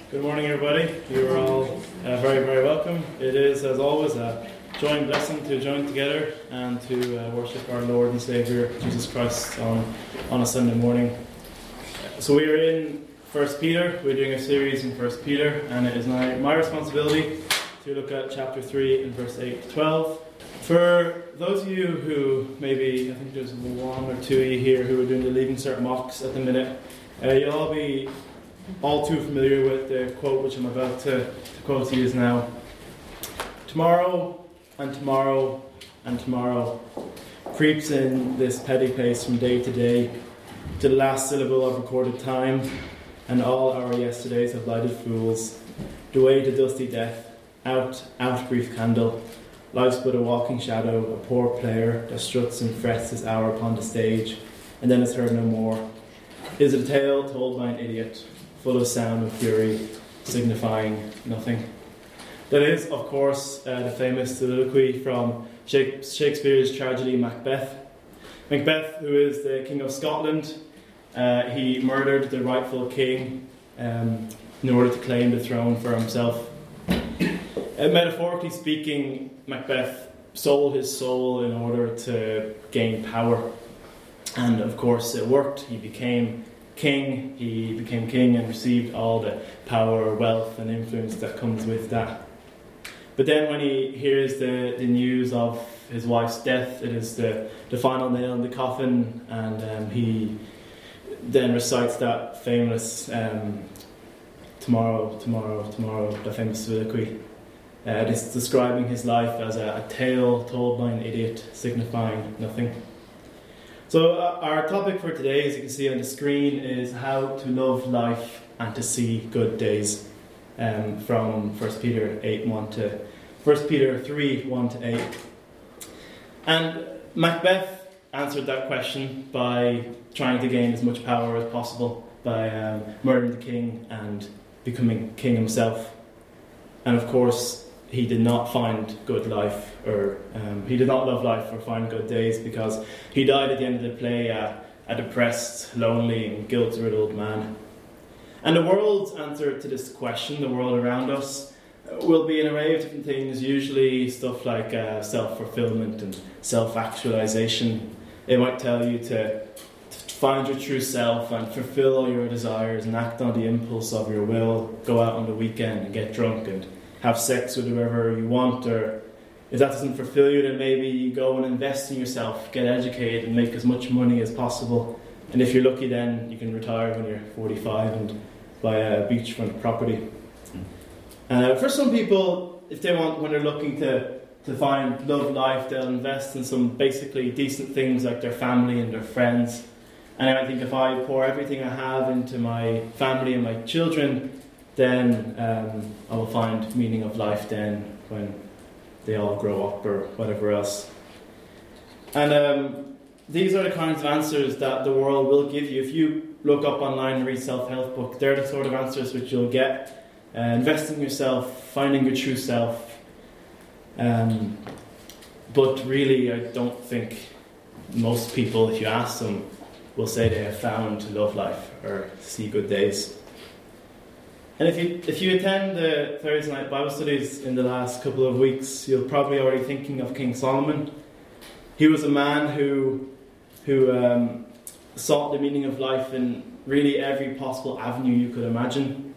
Good morning, everybody. You are all very, very welcome. It is, as always, a joint blessing to join together and to worship our Lord and Saviour, Jesus Christ, on a Sunday morning. So we are in 1 Peter. We're doing a series in 1 Peter, and it is my responsibility to look at chapter 3 and verse 8 to 12. For those of you who maybe, I think there's one or two of you here who are doing the Leaving Cert mocks at the minute, you'll all be all too familiar with the quote which I'm about to quote to you now. Tomorrow and tomorrow and tomorrow creeps in this petty pace from day to day, to the last syllable of recorded time, and all our yesterdays have lighted fools, the way to dusty death, out, brief candle. Life's but a walking shadow, a poor player that struts and frets his hour upon the stage, and then is heard no more. Is it a tale told by an idiot, full of sound and fury, signifying nothing? That is, of course, the famous soliloquy from Shakespeare's tragedy Macbeth. Macbeth, who is the King of Scotland, he murdered the rightful king in order to claim the throne for himself. Metaphorically speaking, Macbeth sold his soul in order to gain power. And of course it worked. He became king and received all the power, wealth and influence that comes with that. But then when he hears the news of his wife's death, it is the final nail in the coffin, and he then recites that famous tomorrow, the famous soliloquy. It's describing his life as a tale told by an idiot, signifying nothing. So our topic for today, as you can see on the screen, is how to love life and to see good days, from 1 Peter 3, 1 to 8. And Macbeth answered that question by trying to gain as much power as possible by murdering the king and becoming king himself. And of course, he did not find good life, or he did not love life or find good days, because he died at the end of the play a depressed, lonely and guilt-riddled man. And the world's answer to this question, the world around us, will be an array of different things, usually stuff like self-fulfillment and self-actualization. It might tell you to find your true self and fulfill all your desires and act on the impulse of your will, go out on the weekend and get drunk and have sex with whoever you want, or if that doesn't fulfill you, then maybe you go and invest in yourself, get educated and make as much money as possible. And if you're lucky, then you can retire when you're 45 and buy a beachfront property. For some people, if they want, when they're looking to find love life, they'll invest in some basically decent things like their family and their friends. And I think if I pour everything I have into my family and my children, then I will find meaning of life then when they all grow up or whatever else. And these are the kinds of answers that the world will give you. If you look up online and read self-help books, they're the sort of answers which you'll get. Investing in yourself, finding your true self. But really, I don't think most people, if you ask them, will say they have found love life or see good days. And if you attend the Thursday night Bible studies in the last couple of weeks, you're probably already thinking of King Solomon. He was a man who sought the meaning of life in really every possible avenue you could imagine.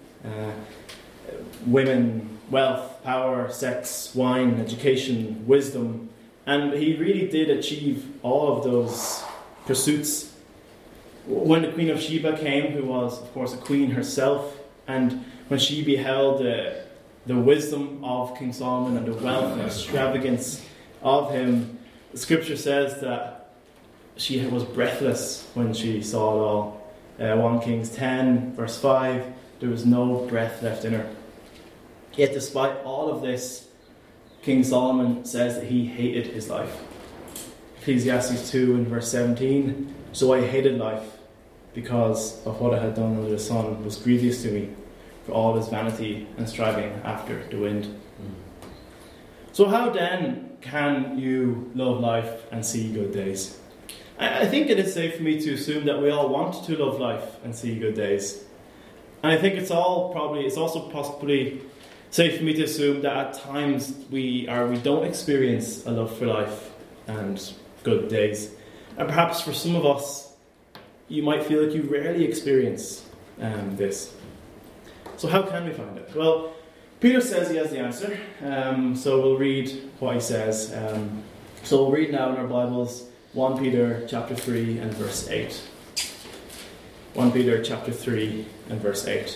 Women, wealth, power, sex, wine, education, wisdom. And he really did achieve all of those pursuits. When the Queen of Sheba came, who was, of course, a queen herself, and when she beheld the wisdom of King Solomon and the wealth and extravagance of him, the scripture says that she was breathless when she saw it all. 1 Kings 10, verse 5, there was no breath left in her. Yet despite all of this, King Solomon says that he hated his life. Ecclesiastes 2 and verse 17, so I hated life, because of what I had done under the sun was grievous to me, for all his vanity and striving after the wind. So how then can you love life and see good days? I think it is safe for me to assume that we all want to love life and see good days. And I think it's also possibly safe for me to assume that at times we don't experience a love for life and good days. And perhaps for some of us, you might feel like you rarely experience this. So how can we find it? Well, Peter says he has the answer. So we'll read what he says. So we'll read now in our Bibles 1 Peter chapter 3 and verse 8. 1 Peter chapter 3 and verse 8.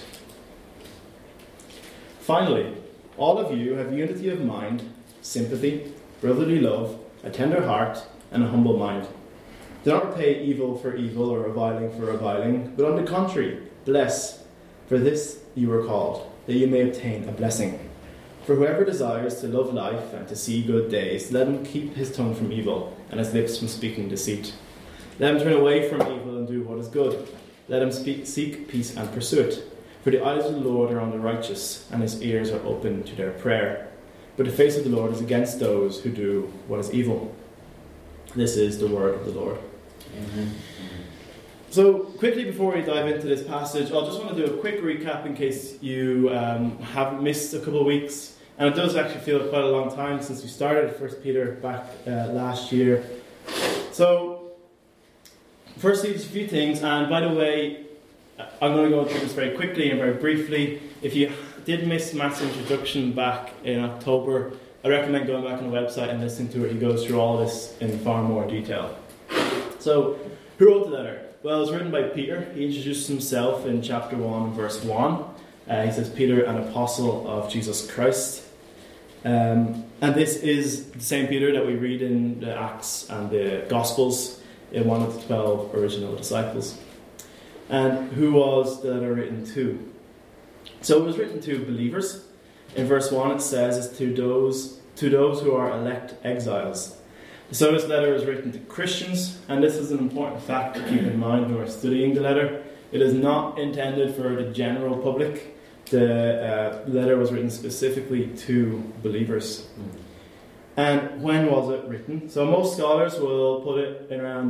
Finally, all of you have unity of mind, sympathy, brotherly love, a tender heart, and a humble mind. Do not repay evil for evil or reviling for reviling, but on the contrary, bless, for this you were called, that you may obtain a blessing. For whoever desires to love life and to see good days, let him keep his tongue from evil and his lips from speaking deceit. Let him turn away from evil and do what is good. Let him seek peace and pursue it. For the eyes of the Lord are on the righteous, and his ears are open to their prayer. But the face of the Lord is against those who do what is evil. This is the word of the Lord. Amen. So, quickly before we dive into this passage, I just want to do a quick recap in case you have missed a couple of weeks. And it does actually feel quite a long time since we started 1 Peter back last year. So, firstly, just a few things. And by the way, I'm going to go through this very quickly and very briefly. If you did miss Matt's introduction back in October, I recommend going back on the website and listening to it. He goes through all this in far more detail. So, who wrote the letter? Well, it was written by Peter. He introduced himself in chapter 1, verse 1. He says, Peter, an apostle of Jesus Christ. And this is the same Peter that we read in the Acts and the Gospels, in one of the 12 original disciples. And who was the letter written to? So it was written to believers. In verse 1 it says, it's to those who are elect exiles. So this letter is written to Christians, and this is an important fact to keep in mind when we're studying the letter. It is not intended for the general public. The letter was written specifically to believers. And when was it written? So most scholars will put it in around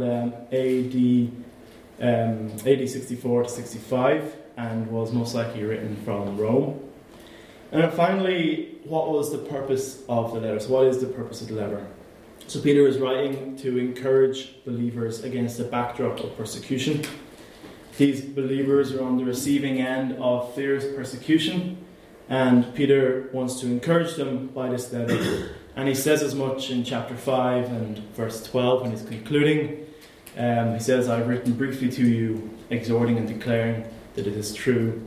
AD 64 to 65, and was most likely written from Rome. And then finally, what was the purpose of the letter? So what is the purpose of the letter? So Peter is writing to encourage believers against the backdrop of persecution. These believers are on the receiving end of fierce persecution, and Peter wants to encourage them by this letter. And he says as much in chapter 5 and verse 12 when he's concluding. He says, I've written briefly to you, exhorting and declaring that it is true,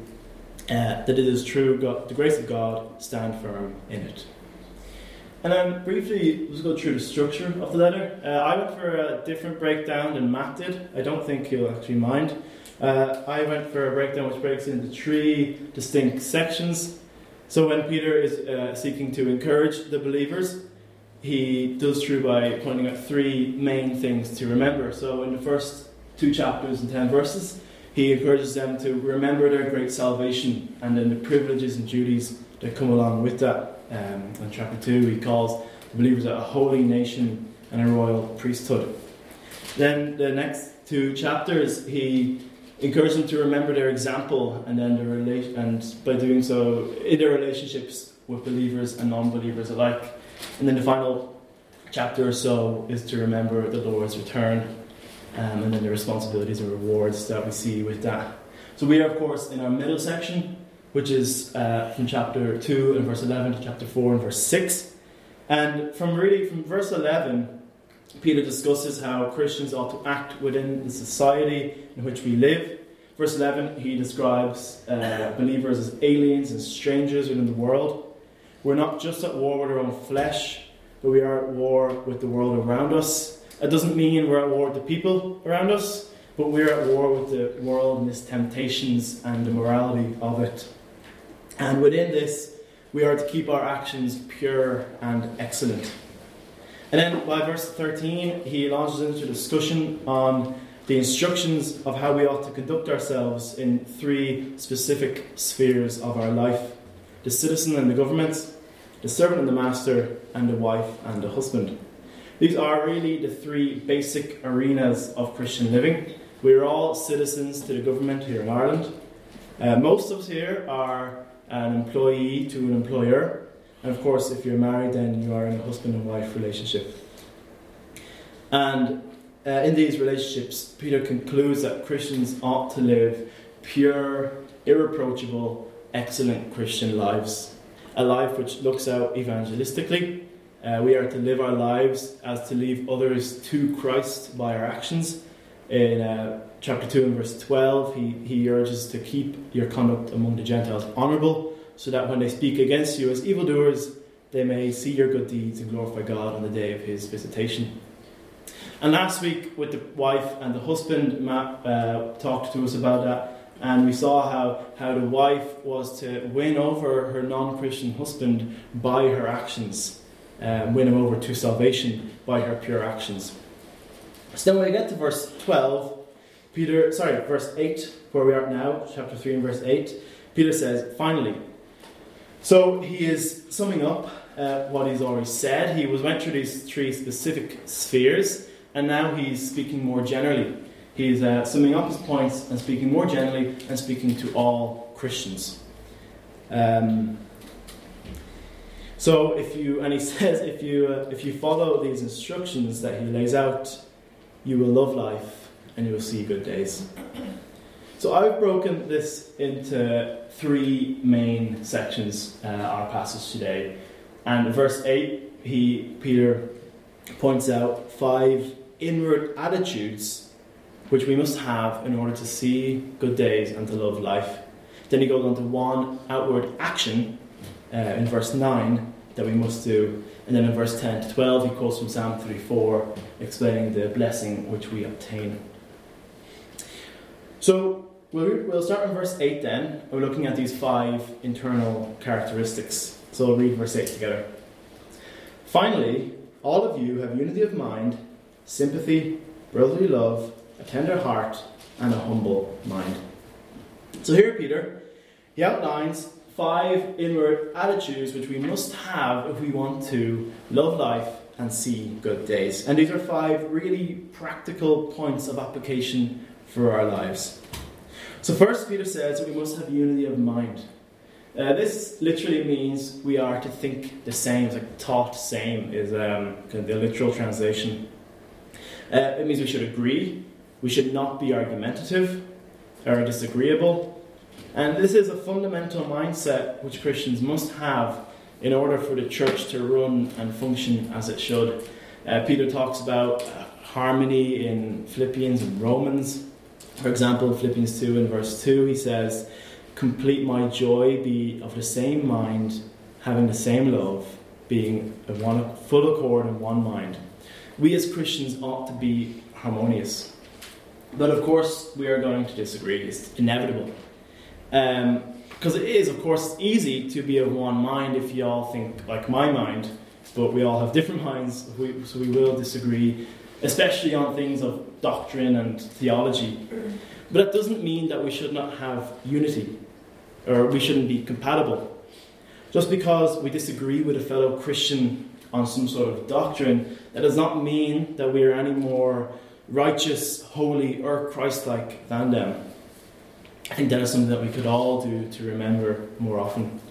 God, the grace of God, stand firm in it. And then briefly, let's go through the structure of the letter. I went for a different breakdown than Matt did. I don't think he'll actually mind. I went for a breakdown which breaks into 3 distinct sections. So when Peter is seeking to encourage the believers, he does through by pointing out 3 main things to remember. So in the first 2 chapters and 10 verses, he encourages them to remember their great salvation and then the privileges and duties that come along with that. In chapter 2, he calls the believers a holy nation and a royal priesthood. Then the next 2 chapters, he encourages them to remember their example and then and by doing so in their relationships with believers and non-believers alike. And then the final chapter or so is to remember the Lord's return, and then the responsibilities and rewards that we see with that. So we are, of course, in our middle section, which is from chapter 2 and verse 11 to chapter 4 and verse 6. And from verse 11, Peter discusses how Christians ought to act within the society in which we live. Verse 11, he describes believers as aliens and strangers within the world. We're not just at war with our own flesh, but we are at war with the world around us. That doesn't mean we're at war with the people around us, but we're at war with the world and its temptations and the morality of it. And within this, we are to keep our actions pure and excellent. And then by verse 13, he launches into a discussion on the instructions of how we ought to conduct ourselves in 3 specific spheres of our life: the citizen and the government, the servant and the master, and the wife and the husband. These are really the 3 basic arenas of Christian living. We are all citizens to the government here in Ireland. Most of us here are an employee to an employer. And of course, if you're married, then you are in a husband and wife relationship. And in these relationships, Peter concludes that Christians ought to live pure, irreproachable, excellent Christian lives. A life which looks out evangelistically. We are to live our lives as to leave others to Christ by our actions. In chapter 2 and verse 12, he urges to keep your conduct among the Gentiles honourable, so that when they speak against you as evildoers, they may see your good deeds and glorify God on the day of his visitation. And last week, with the wife and the husband, Matt talked to us about that, and we saw how the wife was to win over her non-Christian husband by her actions, win him over to salvation by her pure actions. So then when we get to verse 8, where we are now, chapter 3 and verse 8, Peter says, finally. So he is summing up what he's already said. He went through these three specific spheres, and now he's speaking more generally. He's summing up his points and speaking more generally and speaking to all Christians. So he says, if you follow these instructions that he lays out, you will love life and you will see good days. So I've broken this into three main sections, our passage today. And in verse 8, Peter points out 5 inward attitudes which we must have in order to see good days and to love life. Then he goes on to 1 outward action in verse 9 that we must do. And then in verse 10 to 12, he quotes from Psalm 34, explaining the blessing which we obtain. So we'll start in verse 8 then. We're looking at these 5 internal characteristics. So we'll read verse 8 together. Finally, all of you have unity of mind, sympathy, brotherly love, a tender heart, and a humble mind. So here Peter, he outlines 5 inward attitudes which we must have if we want to love life and see good days. And these are 5 really practical points of application for our lives. So first, Peter says we must have unity of mind. This literally means we are to think the same. It's like thought same is kind of the literal translation. It means we should agree. We should not be argumentative or disagreeable. And this is a fundamental mindset which Christians must have in order for the church to run and function as it should. Peter talks about harmony in Philippians and Romans. For example, in Philippians 2 and verse 2, he says, complete my joy, be of the same mind, having the same love, being in one full accord and one mind. We as Christians ought to be harmonious. But of course, we are going to disagree. It's inevitable. Because it is, of course, easy to be of one mind if you all think like my mind, but we all have different minds, so we will disagree, especially on things of doctrine and theology. But that doesn't mean that we should not have unity, or we shouldn't be compatible. Just because we disagree with a fellow Christian on some sort of doctrine, that does not mean that we are any more righteous, holy, or Christ-like than them. I think that is something that we could all do to remember more often.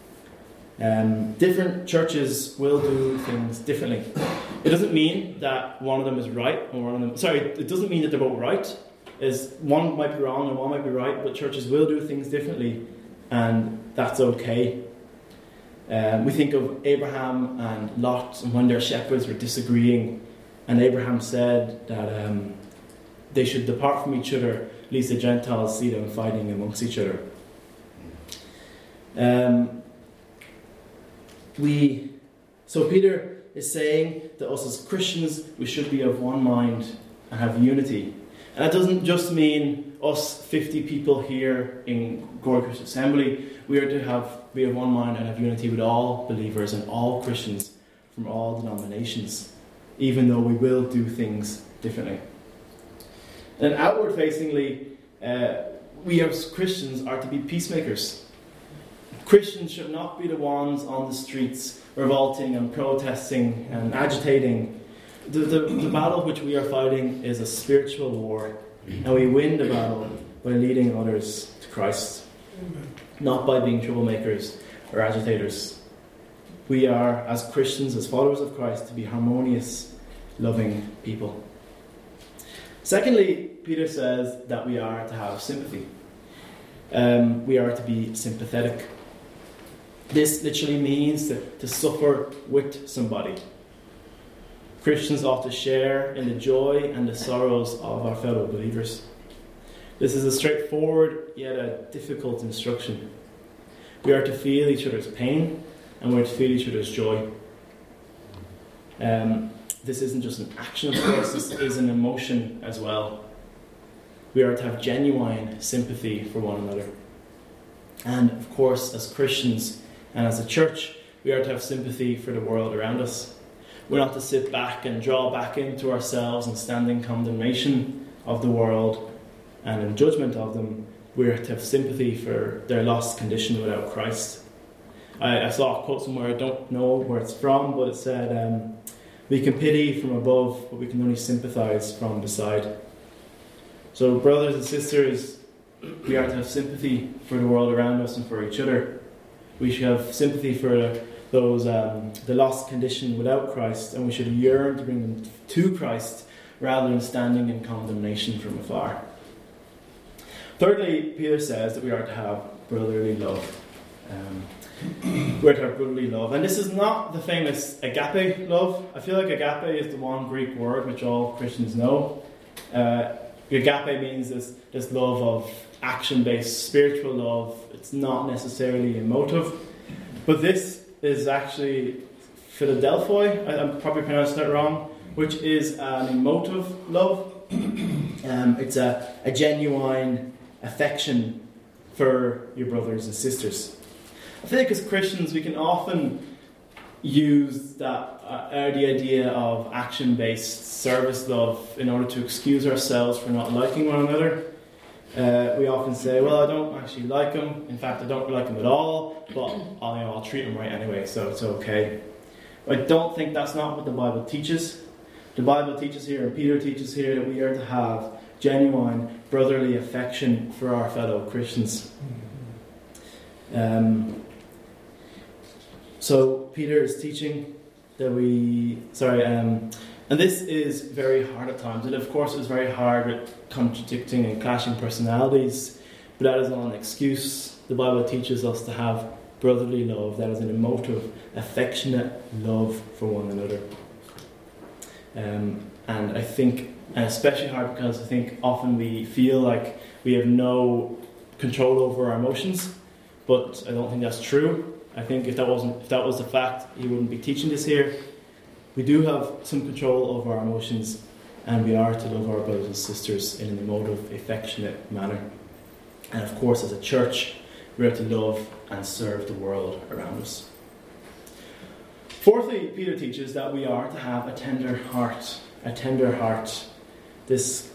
Different churches will do things differently. It doesn't mean that one of them is right, or one of them... Sorry, it doesn't mean that they're both right. One might be wrong and one might be right, but churches will do things differently, and that's okay. We think of Abraham and Lot, and when their shepherds were disagreeing, and Abraham said that they should depart from each other, lest the Gentiles see them fighting amongst each other. So Peter is saying that us as Christians, we should be of one mind and have unity. And that doesn't just mean us 50 people here in Glory Christian Assembly. We are to be of one mind and have unity with all believers and all Christians from all denominations, even though we will do things differently. And outward-facingly, we as Christians are to be peacemakers. Christians should not be the ones on the streets revolting and protesting and agitating. The battle which we are fighting is a spiritual war, and we win the battle by leading others to Christ. not by being troublemakers or agitators. We are, as Christians, as followers of Christ, to be harmonious, loving people. Secondly, Peter says that we are to have sympathy. We are to be sympathetic. This literally means to suffer with somebody. Christians ought to share in the joy and the sorrows of our fellow believers. This is a straightforward yet a difficult instruction. We are to feel each other's pain and we are to feel each other's joy. This isn't just an action, of course, this is an emotion as well. We are to have genuine sympathy for one another. And of course, as Christians and as a church, we are to have sympathy for the world around us. We're not to sit back and draw back into ourselves and stand in condemnation of the world and in judgment of them. We're to have sympathy for their lost condition without Christ. I saw a quote somewhere, I don't know where it's from, but it said, we can pity from above, but we can only sympathise from beside. So brothers and sisters, we are to have sympathy for the world around us and for each other. We should have sympathy for those the lost condition without Christ, and we should yearn to bring them to Christ rather than standing in condemnation from afar. Thirdly, Peter says that we are to have brotherly love. We're to have brotherly love, and this is not the famous agape love. I feel like agape is the one Greek word which all Christians know. Agape means this love of action-based spiritual love. It's not necessarily emotive, but this is actually Philadelphoi, I'm probably pronouncing it wrong, which is an emotive love. It's a genuine affection for your brothers and sisters. I feel like as Christians we can often use that the idea of action-based service love in order to excuse ourselves for not liking one another. We often say, well, I don't actually like him. In fact, I don't like him at all, but I'll treat him right anyway, so it's okay. I don't think that's not what the Bible teaches. The Bible teaches here, and Peter teaches here, that we are to have genuine brotherly affection for our fellow Christians. So Peter is teaching that and this is very hard at times. And of course it's very hard with contradicting and clashing personalities, but that is not an excuse. The Bible teaches us to have brotherly love, that is an emotive, affectionate love for one another. And I think, and especially hard because I think often we feel like we have no control over our emotions, but I don't think that's true. I think if that was the fact, he wouldn't be teaching this here. We do have some control over our emotions, and we are to love our brothers and sisters in an emotive, affectionate manner. And of course, as a church, we are to love and serve the world around us. Fourthly, Peter teaches that we are to have a tender heart. A tender heart. This,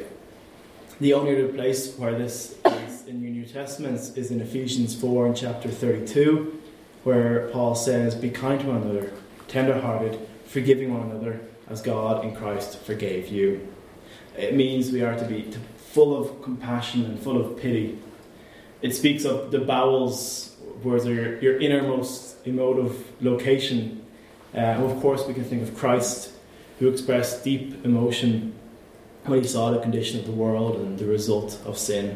the only other place where this is in your New Testaments is in Ephesians 4 and chapter 32, where Paul says, "Be kind to one another, tender-hearted, forgiving one another, as God in Christ forgave you." It means we are to be full of compassion and full of pity. It speaks of the bowels, where your innermost emotive location. Of course, we can think of Christ, who expressed deep emotion when he saw the condition of the world and the result of sin.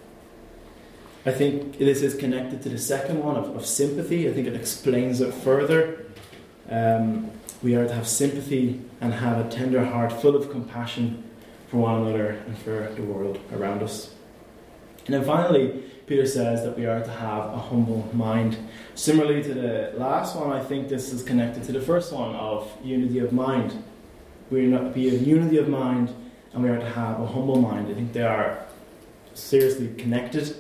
I think this is connected to the second one of sympathy. I think it explains it further. We are to have sympathy and have a tender heart full of compassion for one another and for the world around us. And then finally, Peter says that we are to have a humble mind. Similarly to the last one, I think this is connected to the first one of unity of mind. We are to be of unity of mind, and we are to have a humble mind. I think they are seriously connected.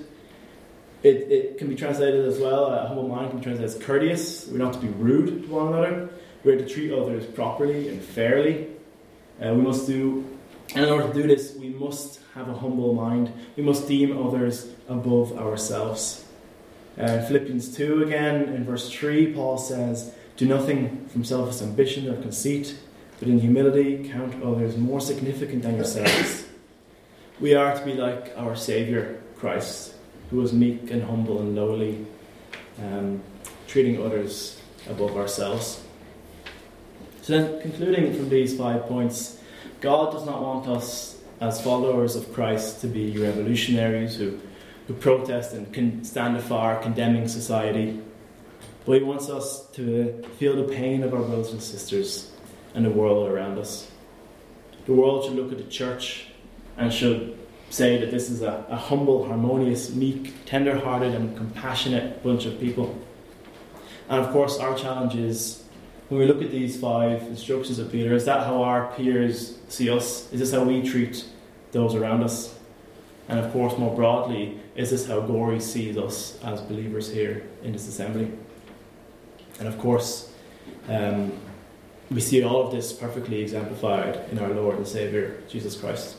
It can be translated as well, a humble mind can be translated as courteous. We're not to be rude to one another. We're to treat others properly and fairly. And in order to do this, we must have a humble mind. We must deem others above ourselves. Philippians 2 again, in verse 3, Paul says, "Do nothing from selfish ambition or conceit, but in humility count others more significant than yourselves." We are to be like our Saviour, Christ. who was meek and humble and lowly, treating others above ourselves. So then, concluding from these 5 points, God does not want us as followers of Christ to be revolutionaries who protest and can stand afar condemning society, but He wants us to feel the pain of our brothers and sisters and the world around us. The world should look at the church and should say that this is a humble, harmonious, meek, tender-hearted and compassionate bunch of people. And of course our challenge is, when we look at these 5 instructions of Peter, is that how our peers see us? Is this how we treat those around us? And of course, more broadly, is this how Gory sees us as believers here in this assembly? And of course, we see all of this perfectly exemplified in our Lord and Saviour, Jesus Christ.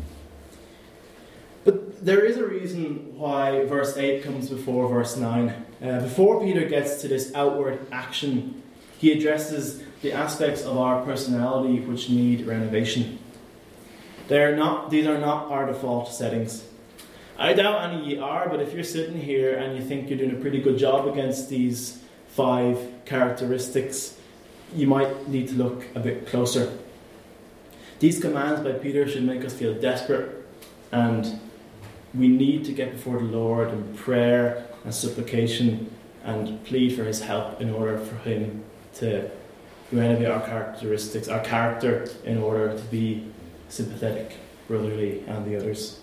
But there is a reason why verse 8 comes before verse 9. Before Peter gets to this outward action, he addresses the aspects of our personality which need renovation. These are not our default settings. I doubt any of you are, but if you're sitting here and you think you're doing a pretty good job against these 5 characteristics, you might need to look a bit closer. These commands by Peter should make us feel desperate, and we need to get before the Lord in prayer and supplication and plead for His help in order for Him to renovate our characteristics, our character, in order to be sympathetic, brotherly, and the others.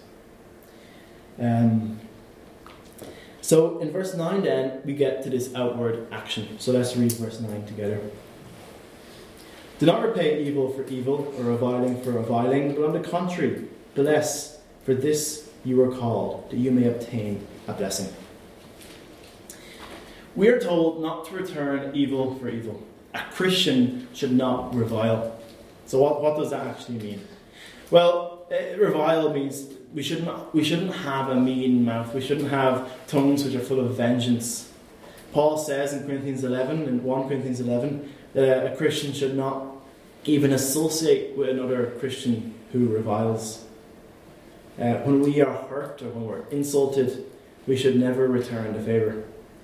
So in verse 9 then, we get to this outward action. So let's read verse 9 together. Do not repay evil for evil, or reviling for reviling, but on the contrary, bless, for this you were called, that you may obtain a blessing. We are told not to return evil for evil. A Christian should not revile. So what does that actually mean? Well, revile means we shouldn't have a mean mouth. We shouldn't have tongues which are full of vengeance. Paul says in 1 Corinthians 11, that a Christian should not even associate with another Christian who reviles. When we are hurt or when we're insulted, we should never return the favour.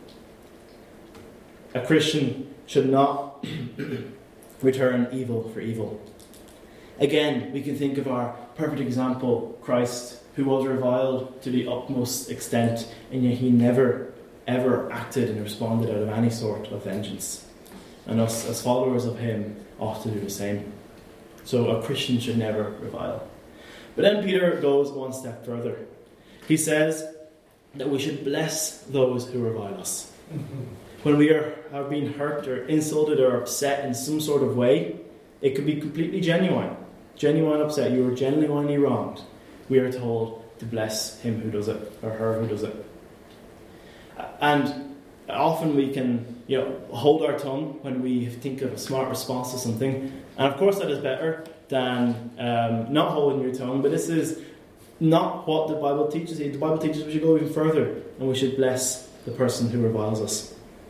A Christian should not return evil for evil. Again, we can think of our perfect example, Christ, who was reviled to the utmost extent, and yet He never, ever acted and responded out of any sort of vengeance. And us, as followers of Him, ought to do the same. So a Christian should never revile. But then Peter goes one step further. He says that we should bless those who revile us. When we are being hurt or insulted or upset in some sort of way, it could be completely genuine upset. You were genuinely wronged. We are told to bless him who does it, or her who does it. And often we can, hold our tongue when we think of a smart response to something. And of course that is better than not holding your tongue. But this is not what the Bible teaches. The Bible teaches we should go even further, and we should bless the person who reviles us.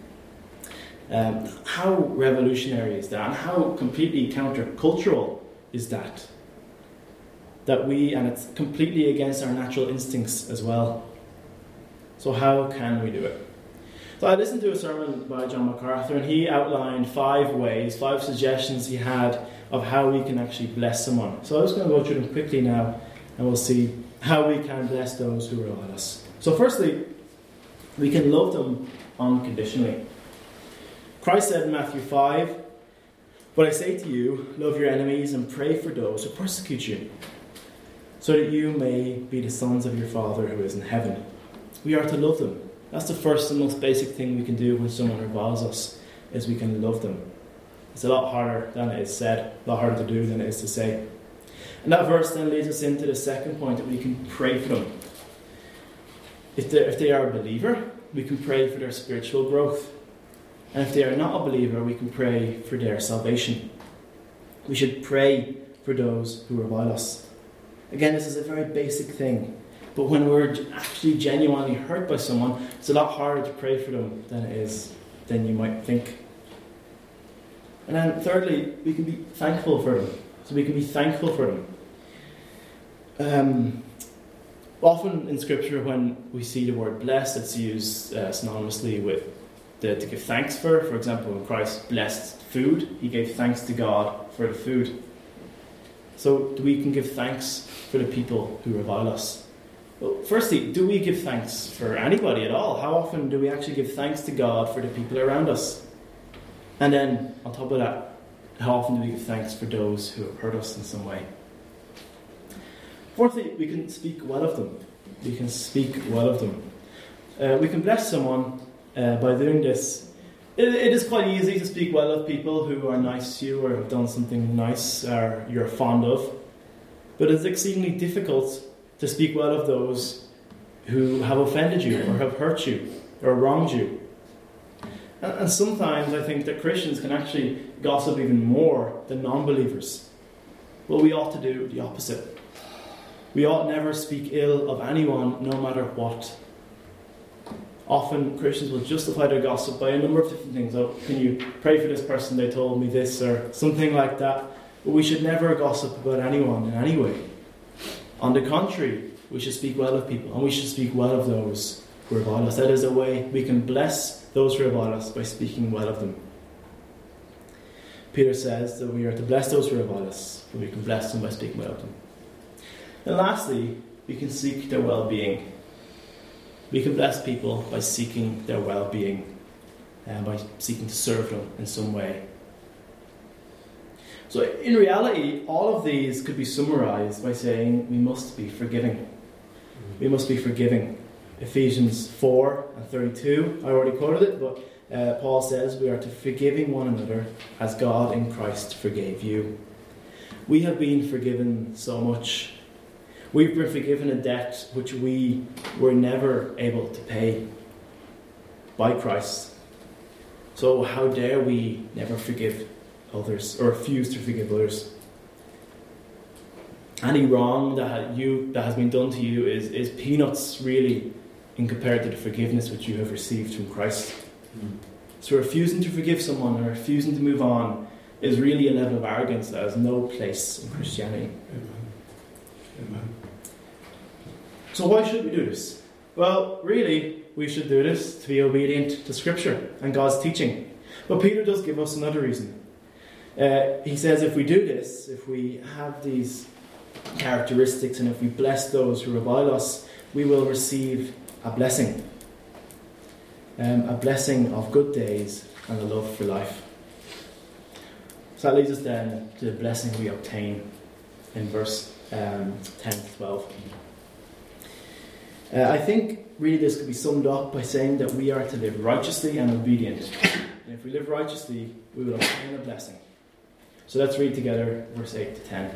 How revolutionary is that? And how completely countercultural is that? And it's completely against our natural instincts as well. So how can we do it? So I listened to a sermon by John MacArthur, and he outlined 5 suggestions he had of how we can actually bless someone. So I'm just going to go through them quickly now, and we'll see how we can bless those who revile us. So firstly, we can love them unconditionally. Christ said in Matthew 5, "But I say to you, love your enemies and pray for those who persecute you, so that you may be the sons of your Father who is in heaven." We are to love them. That's the first and most basic thing we can do when someone reviles us, is we can love them. It's a lot harder than it is said, a lot harder to do than it is to say. And that verse then leads us into the second point, that we can pray for them. If they are a believer, we can pray for their spiritual growth. And if they are not a believer, we can pray for their salvation. We should pray for those who revile us. Again, this is a very basic thing. But when we're actually genuinely hurt by someone, it's a lot harder to pray for them than you might think. And then thirdly, we can be thankful for them. So we can be thankful for them. Often in Scripture, when we see the word blessed, it's used synonymously with to give thanks for. For example, when Christ blessed food, he gave thanks to God for the food. So we can give thanks for the people who revile us. Well, firstly, do we give thanks for anybody at all? How often do we actually give thanks to God for the people around us? And then, on top of that, how often do we give thanks for those who have hurt us in some way? Fourthly, we can speak well of them. We can speak well of them. We can bless someone by doing this. It is quite easy to speak well of people who are nice to you or have done something nice or you're fond of. But it's exceedingly difficult to speak well of those who have offended you or have hurt you or wronged you. And sometimes I think that Christians can actually gossip even more than non-believers. Well, we ought to do the opposite. We ought never speak ill of anyone, no matter what. Often Christians will justify their gossip by a number of different things. Oh, can you pray for this person? They told me this, or something like that. But we should never gossip about anyone in any way. On the contrary, we should speak well of people, and we should speak well of those who revile us. That is a way we can bless those who revile us, by speaking well of them. Peter says that we are to bless those who revile us, but we can bless them by speaking well of them. And lastly, we can seek their well-being. We can bless people by seeking their well-being and by seeking to serve them in some way. So in reality, all of these could be summarized by saying we must be forgiving. We must be forgiving. Ephesians 4:32, I already quoted it, but Paul says we are to forgiving one another as God in Christ forgave you. We have been forgiven so much. We've been forgiven a debt which we were never able to pay by Christ. So how dare we never forgive others or refuse to forgive others? Any wrong that has been done to you is peanuts, really, in compared to the forgiveness which you have received from Christ. So refusing to forgive someone or refusing to move on is really a level of arrogance that has no place in Christianity. Amen. So why should we do this? Well, really, we should do this to be obedient to Scripture and God's teaching. But Peter does give us another reason. He says if we do this, if we have these characteristics and if we bless those who revile us, we will receive a blessing. A blessing of good days and a love for life. So that leads us then to the blessing we obtain in verse 10 to 12. I think really this could be summed up by saying that we are to live righteously and obedient. And if we live righteously, we will obtain a blessing. So let's read together verse 8 to 10.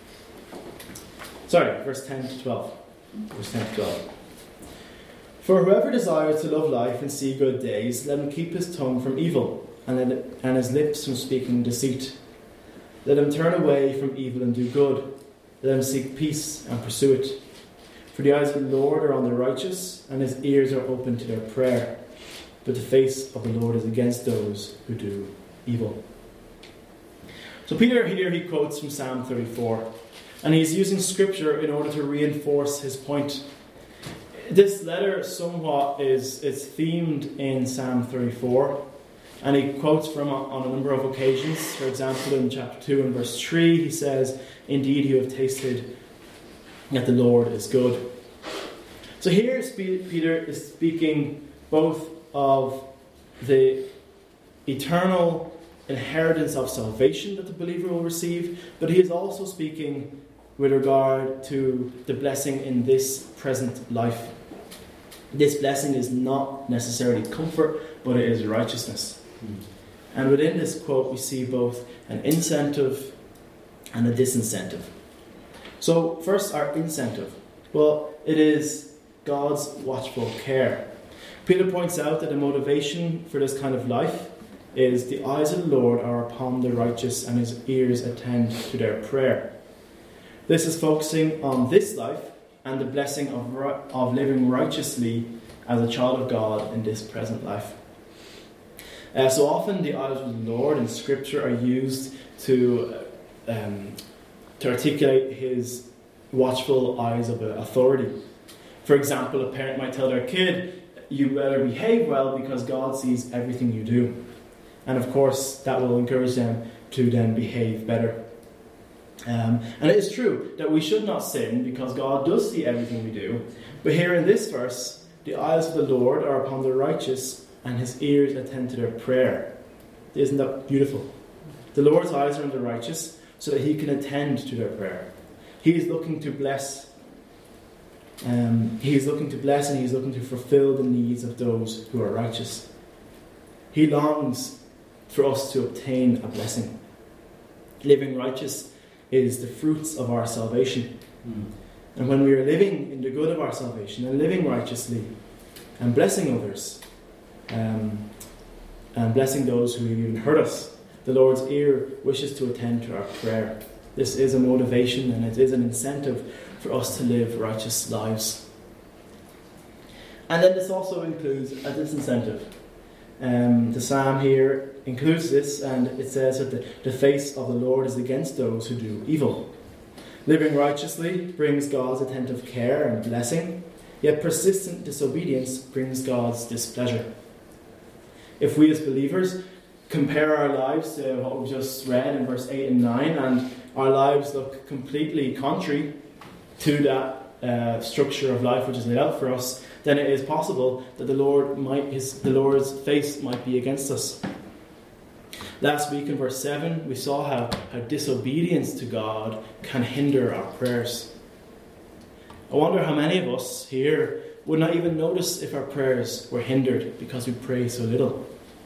Verse 10 to 12. Verse 10 to 12. For whoever desires to love life and see good days, let him keep his tongue from evil and his lips from speaking deceit. Let him turn away from evil and do good. Let him seek peace and pursue it. For the eyes of the Lord are on the righteous, and his ears are open to their prayer. But the face of the Lord is against those who do evil. So Peter here, he quotes from Psalm 34. And he's using Scripture in order to reinforce his point. This letter somewhat is themed in Psalm 34. And he quotes from it on a number of occasions. For example, in chapter 2 and verse 3, he says, "Indeed, you have tasted that the Lord is good." So here Peter is speaking both of the eternal inheritance of salvation that the believer will receive, but he is also speaking with regard to the blessing in this present life. This blessing is not necessarily comfort, but it is righteousness. And within this quote we see both an incentive and a disincentive. So first, our incentive. Well, it is God's watchful care. Peter points out that the motivation for this kind of life is the eyes of the Lord are upon the righteous and his ears attend to their prayer. This is focusing on this life and the blessing of living righteously as a child of God in this present life. So often the eyes of the Lord in Scripture are used to articulate his watchful eyes of authority. For example, a parent might tell their kid, you better behave well because God sees everything you do. And of course, that will encourage them to then behave better. And it is true that we should not sin because God does see everything we do. But here in this verse, the eyes of the Lord are upon the righteous and his ears attend to their prayer. Isn't that beautiful? The Lord's eyes are on the righteous so that he can attend to their prayer. He is looking to bless. He is looking to bless and he is looking to fulfill the needs of those who are righteous. He longs for us to obtain a blessing. Living righteous is the fruits of our salvation. And when we are living in the good of our salvation and living righteously and blessing others and blessing those who even hurt us, the Lord's ear wishes to attend to our prayer. This is a motivation and it is an incentive for us to live righteous lives. And then this also includes a disincentive. The psalm here includes this, and it says that the face of the Lord is against those who do evil. Living righteously brings God's attentive care and blessing, yet persistent disobedience brings God's displeasure. If we as believers compare our lives to what we've just read in verse 8 and 9, and our lives look completely contrary to that structure of life which is laid out for us, then it is possible that the Lord's face might be against us. Last week in verse 7, we saw how disobedience to God can hinder our prayers. I wonder how many of us here would not even notice if our prayers were hindered because we pray so little.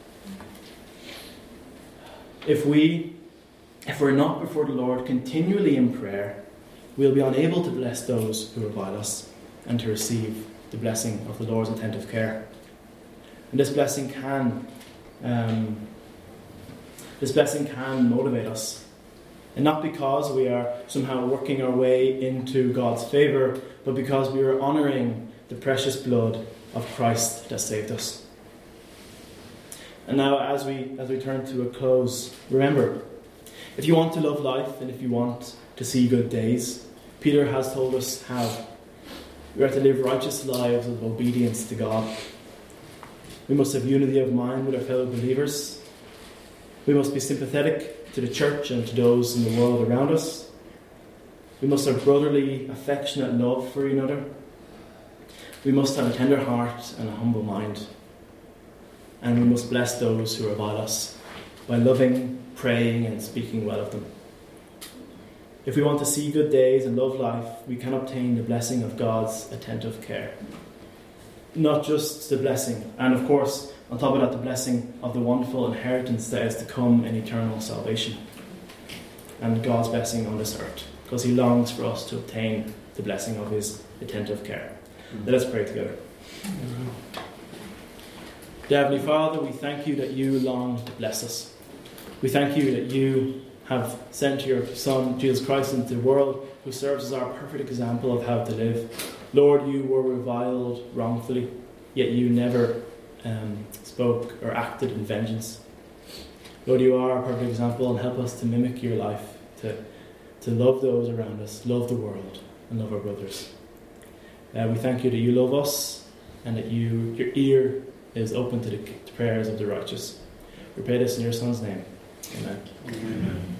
If we're not before the Lord continually in prayer, we'll be unable to bless those who revile us and to receive the blessing of the Lord's attentive care. And this blessing can motivate us. And not because we are somehow working our way into God's favour, but because we are honouring the precious blood of Christ that saved us. And now as we turn to a close, remember, if you want to love life and if you want to see good days, Peter has told us how. We are to live righteous lives of obedience to God. We must have unity of mind with our fellow believers. We must be sympathetic to the church and to those in the world around us. We must have brotherly, affectionate love for one another. We must have a tender heart and a humble mind. And we must bless those who revile us by loving, praying, and speaking well of them. If we want to see good days and love life, we can obtain the blessing of God's attentive care. Not just the blessing, and of course, on top of that, the blessing of the wonderful inheritance that is to come in eternal salvation. And God's blessing on this earth, because he longs for us to obtain the blessing of his attentive care. Let us pray together. Dear Heavenly Father, we thank you that you long to bless us. We thank you that you have sent your Son, Jesus Christ, into the world, who serves as our perfect example of how to live. Lord, you were reviled wrongfully, yet you never spoke or acted in vengeance. Lord, you are our perfect example, and help us to mimic your life, to love those around us, love the world, and love our brothers. We thank you that you love us, and that your ear is open to the prayers of the righteous. We pray this in your Son's name. Amen. Amen.